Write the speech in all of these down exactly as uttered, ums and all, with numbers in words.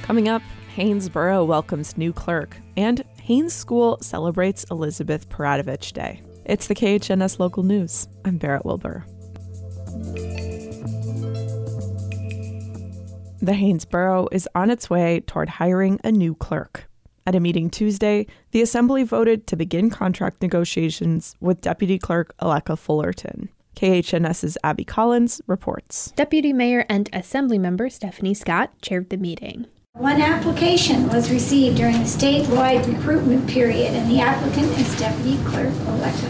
Coming up, Haines Borough welcomes new clerk, and Haines School celebrates Elizabeth Peratrovich Day. It's the K H N S Local News. I'm Barrett Wilbur. The Haines Borough is on its way toward hiring a new clerk. At a meeting Tuesday, the Assembly voted to begin contract negotiations with Deputy Clerk Aleka Fullerton. K H N S's Abby Collins reports. Deputy Mayor and Assembly member Stephanie Scott chaired the meeting. One application was received during the statewide recruitment period, and the applicant is Deputy Clerk Aleka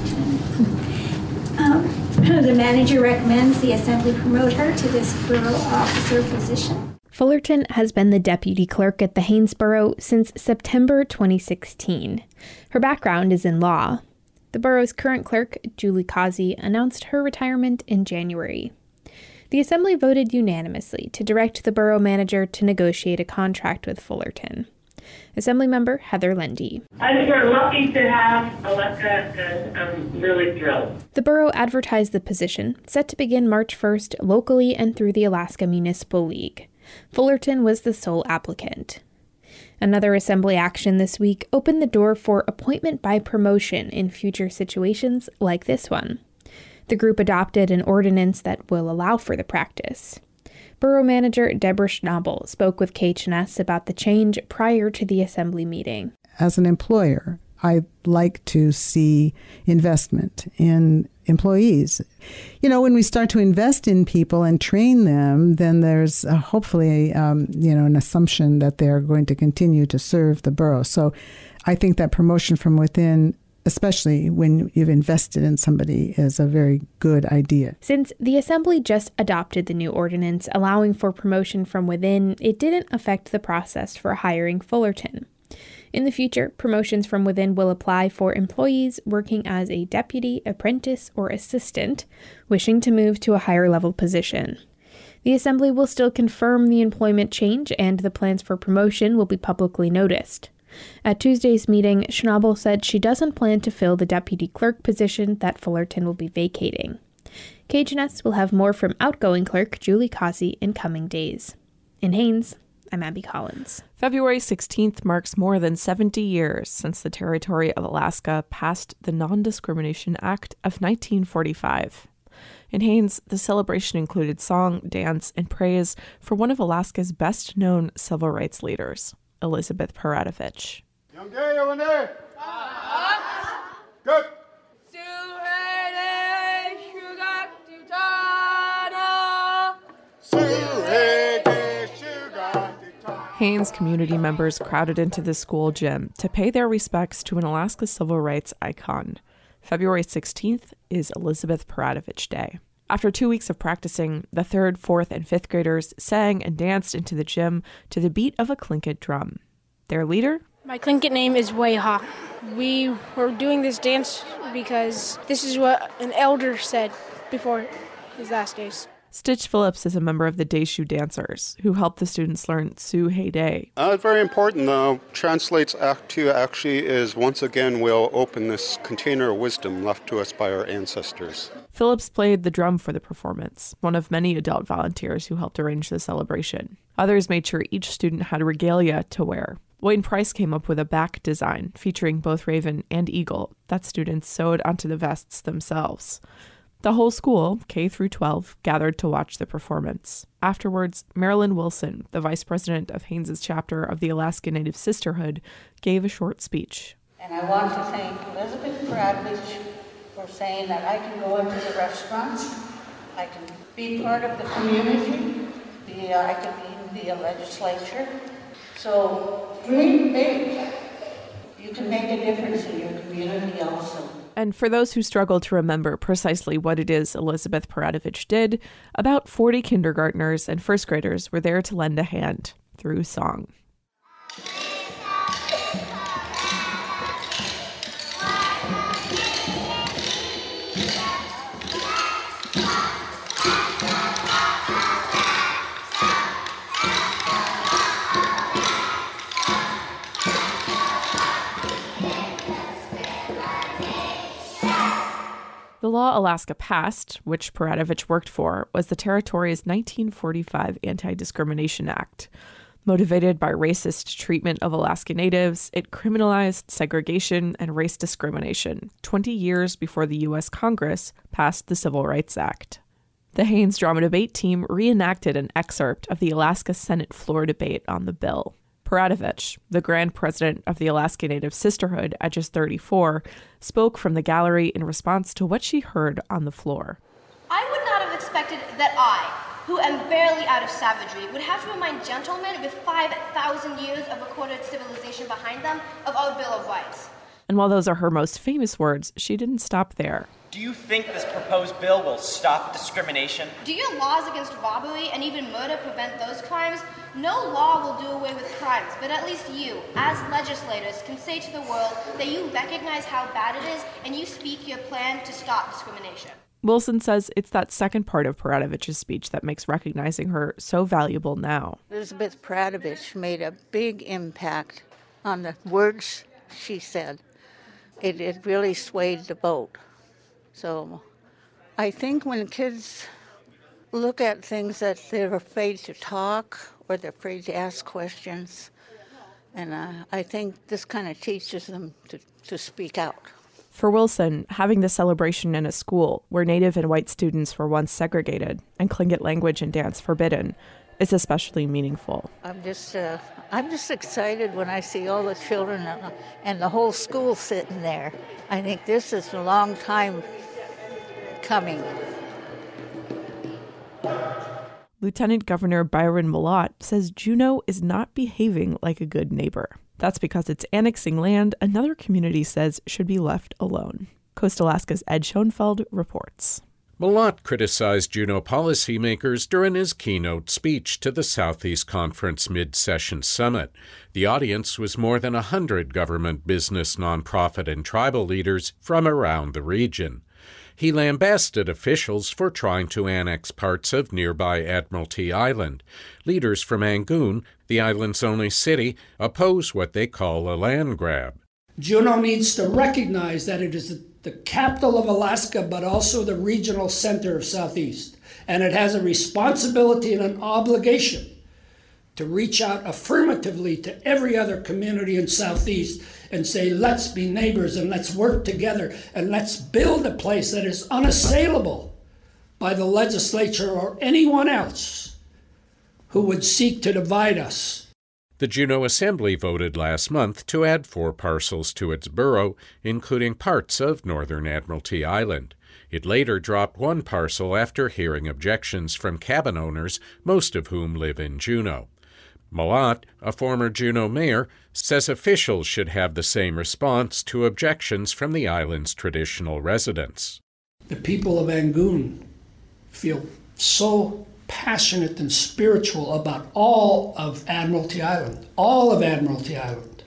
Fullerton. Um, the manager recommends the Assembly promote her to this borough officer position. Fullerton has been the deputy clerk at the Haines Borough since September twenty sixteen. Her background is in law. The borough's current clerk, Julie Causey, announced her retirement in January. The Assembly voted unanimously to direct the borough manager to negotiate a contract with Fullerton. Assemblymember Heather Lindy. I think we're lucky to have Aleka, and I'm really thrilled. The borough advertised the position, set to begin March first locally and through the Alaska Municipal League. Fullerton was the sole applicant. Another Assembly action this week opened the door for appointment by promotion in future situations like this one. The group adopted an ordinance that will allow for the practice. Borough Manager Deborah Schnabel spoke with K H N S about the change prior to the Assembly meeting. As an employer, I like to see investment in employees. You know, when we start to invest in people and train them, then there's uh, hopefully, um, you know, an assumption that they're going to continue to serve the borough. So I think that promotion from within, especially when you've invested in somebody, is a very good idea. Since the Assembly just adopted the new ordinance allowing for promotion from within, it didn't affect the process for hiring Fullerton. In the future, promotions from within will apply for employees working as a deputy, apprentice, or assistant wishing to move to a higher level position. The Assembly will still confirm the employment change, and the plans for promotion will be publicly noticed. At Tuesday's meeting, Schnabel said she doesn't plan to fill the deputy clerk position that Fullerton will be vacating. K H N S will have more from outgoing clerk Julie Causey in coming days. In Haines, I'm Abby Collins. February sixteenth marks more than seventy years since the Territory of Alaska passed the Non-Discrimination Act of nineteen forty-five. In Haines, the celebration included song, dance, and praise for one of Alaska's best-known civil rights leaders, Elizabeth Peratrovich. Young day over there. Good. Haines community members crowded into the school gym to pay their respects to an Alaska civil rights icon. February sixteenth is Elizabeth Peratrovich Day. After two weeks of practicing, the third, fourth, and fifth graders sang and danced into the gym to the beat of a Tlingit drum. Their leader? My Tlingit name is Wayha. We were doing this dance because this is what an elder said before his last days. Stitch Phillips is a member of the Dayshu Dancers, who helped the students learn Sioux Hey Day. Uh, very important, though. Translates act two actually is, once again, we'll open this container of wisdom left to us by our ancestors. Phillips played the drum for the performance, one of many adult volunteers who helped arrange the celebration. Others made sure each student had regalia to wear. Wayne Price came up with a back design featuring both raven and eagle that students sewed onto the vests themselves. The whole school, K through twelve, gathered to watch the performance. Afterwards, Marilyn Wilson, the vice president of Haines's chapter of the Alaska Native Sisterhood, gave a short speech. And I want to thank Elizabeth Peratrovich for saying that I can go into the restaurants, I can be part of the community, the, uh, I can be in the legislature. So dream big. You can make a difference in your community also. And for those who struggle to remember precisely what it is Elizabeth Peratrovich did, about forty kindergartners and first graders were there to lend a hand through song. The law Alaska passed, which Peratrovich worked for, was the territory's nineteen forty-five Anti-Discrimination Act. Motivated by racist treatment of Alaska Natives, it criminalized segregation and race discrimination twenty years before the U S Congress passed the Civil Rights Act. The Haines Drama Debate Team reenacted an excerpt of the Alaska Senate floor debate on the bill. Peradovich, the grand president of the Alaska Native Sisterhood at just thirty-four, spoke from the gallery in response to what she heard on the floor. I would not have expected that I, who am barely out of savagery, would have to remind gentlemen with five thousand years of recorded civilization behind them of our Bill of Rights. And while those are her most famous words, she didn't stop there. Do you think this proposed bill will stop discrimination? Do your laws against robbery and even murder prevent those crimes? No law will do away with crimes, but at least you, as legislators, can say to the world that you recognize how bad it is and you speak your plan to stop discrimination. Wilson says it's that second part of Paradovich's speech that makes recognizing her so valuable now. Elizabeth Peradovich made a big impact on the words she said. It, it really swayed the vote. So I think when kids look at things that they're afraid to talk or they're afraid to ask questions, and uh, I think this kind of teaches them to, to speak out. For Wilson, having the celebration in a school where Native and white students were once segregated and Tlingit language and dance forbidden is especially meaningful. I'm just, uh, I'm just excited when I see all the children and, and the whole school sitting there. I think this is a long time coming. Lieutenant Governor Byron Mallott says Juneau is not behaving like a good neighbor. That's because it's annexing land another community says should be left alone. Coast Alaska's Ed Schoenfeld reports. Mallott criticized Juneau policymakers during his keynote speech to the Southeast Conference Mid-Session Summit. The audience was more than one hundred government, business, nonprofit, and tribal leaders from around the region. He lambasted officials for trying to annex parts of nearby Admiralty Island. Leaders from Angoon, the island's only city, oppose what they call a land grab. Juneau needs to recognize that it is the capital of Alaska, but also the regional center of Southeast. And it has a responsibility and an obligation to reach out affirmatively to every other community in Southeast and say, let's be neighbors and let's work together and let's build a place that is unassailable by the legislature or anyone else who would seek to divide us. The Juneau Assembly voted last month to add four parcels to its borough, including parts of northern Admiralty Island. It later dropped one parcel after hearing objections from cabin owners, most of whom live in Juneau. Mallott, a former Juneau mayor, says officials should have the same response to objections from the island's traditional residents. The people of Angoon feel so passionate and spiritual about all of Admiralty Island, all of Admiralty Island.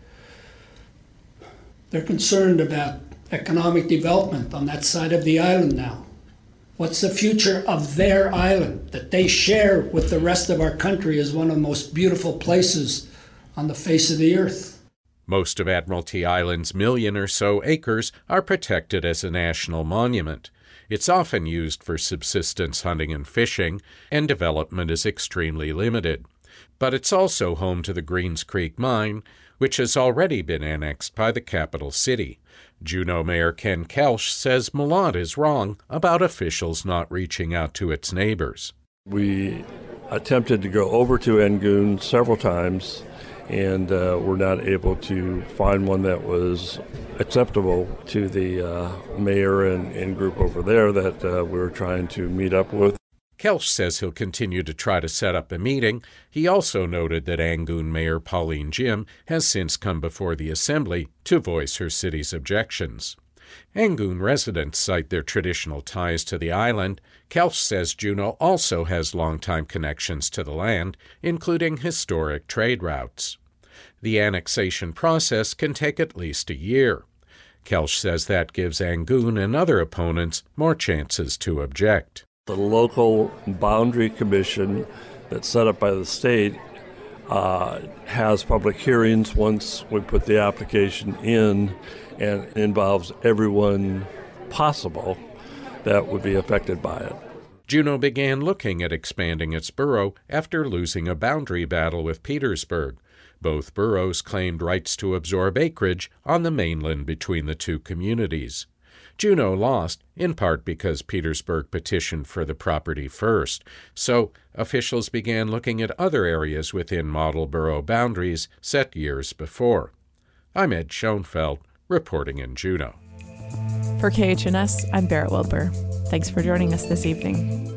They're concerned about economic development on that side of the island now. What's the future of their island that they share with the rest of our country as one of the most beautiful places on the face of the earth? Most of Admiralty Island's million or so acres are protected as a national monument. It's often used for subsistence hunting and fishing, and development is extremely limited. But it's also home to the Greens Creek Mine, which has already been annexed by the capital city. Juneau Mayor Ken Kelsch says Mallott is wrong about officials not reaching out to its neighbors. We attempted to go over to Angoon several times, and uh, were not able to find one that was acceptable to the uh, mayor and, and group over there that uh, we were trying to meet up with. Kelsch says he'll continue to try to set up a meeting. He also noted that Angoon Mayor Pauline Jim has since come before the Assembly to voice her city's objections. Angoon residents cite their traditional ties to the island. Kelsch says Juneau also has longtime connections to the land, including historic trade routes. The annexation process can take at least a year. Kelsch says that gives Angoon and other opponents more chances to object. The local boundary commission that's set up by the state uh, has public hearings once we put the application in, and involves everyone possible that would be affected by it. Juneau began looking at expanding its borough after losing a boundary battle with Petersburg. Both boroughs claimed rights to absorb acreage on the mainland between the two communities. Juneau lost, in part because Petersburg petitioned for the property first, so officials began looking at other areas within model borough boundaries set years before. I'm Ed Schoenfeld, reporting in Juneau. For K H N S, I'm Barrett Wilbur. Thanks for joining us this evening.